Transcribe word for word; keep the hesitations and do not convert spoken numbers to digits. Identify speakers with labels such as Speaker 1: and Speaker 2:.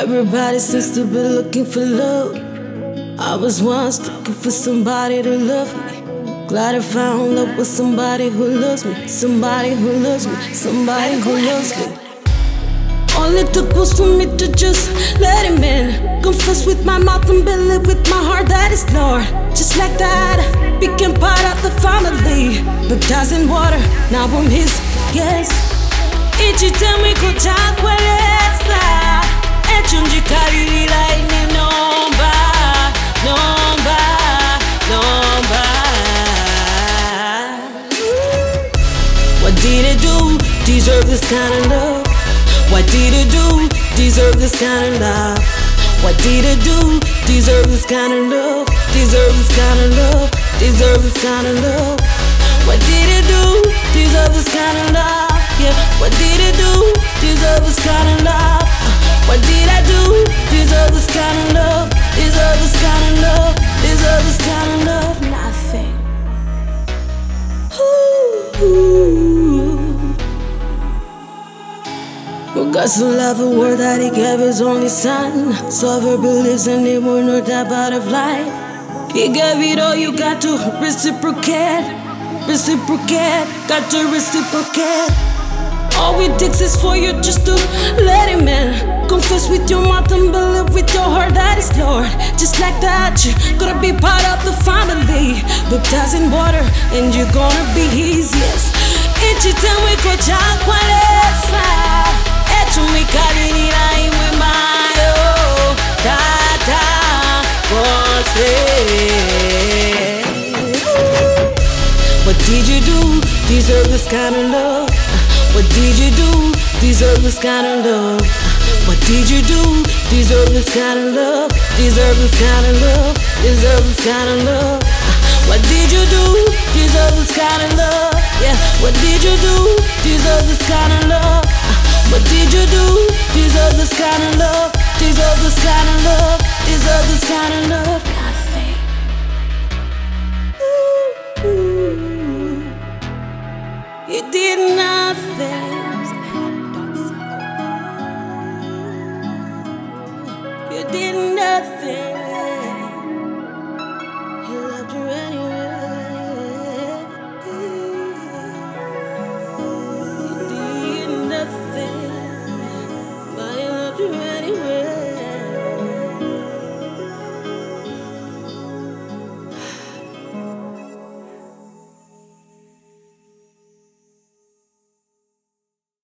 Speaker 1: Everybody seems to be looking for love. I was once looking for somebody to love me. Glad I found love with somebody who loves me. Somebody who loves me. Somebody who loves me. All it took was for me to just let him in. Confess with my mouth and believe with my heart that it's Lord. Just like that, became part of the family. Baptized in water, now I'm his, yes. Ichitemi kuchakweleza echunjikalilila ini nomba, nomba, nomba. What did I do? Deserve this kind of love? What did I do? Deserve this kind of love? What did I do? Deserve this kind of love? Deserve this kind of love? Deserve this kind of love? What did I do? Deserve this kind of love? Yeah. What did I do? Deserve this kind of love? What did I do? Deserve this kind of love? Deserve this kind of love? Deserve this kind of love? Nothing. Ooh. For God so loved the world that He gave His only Son, so whoever believes in Him will not die but have life. He gave it all, you got to reciprocate, reciprocate, got to reciprocate. All it takes is for you just to let Him in. Confess with your mouth and believe with your heart that it's Lord. Just like that, you're gonna be part of the family. Baptized in water, and you're gonna be His, yes. Ichitemi kuchakweleza echunjikalilila imwe mayo tata kose. What did you do? Deserve this kind of love? What did you do? Deserve this kind of love? What did you do? Deserve this kind of love? Deserve this kind of love? Deserve this kind of love? What did you do? Deserve this kind of love? Yeah. What did you do? Deserve this kind of love? What did you do? Deserve this kind of love? Deserve this kind of love? Deserve this kind of love? Nothing. Ooh. You did nothing. You did nothing.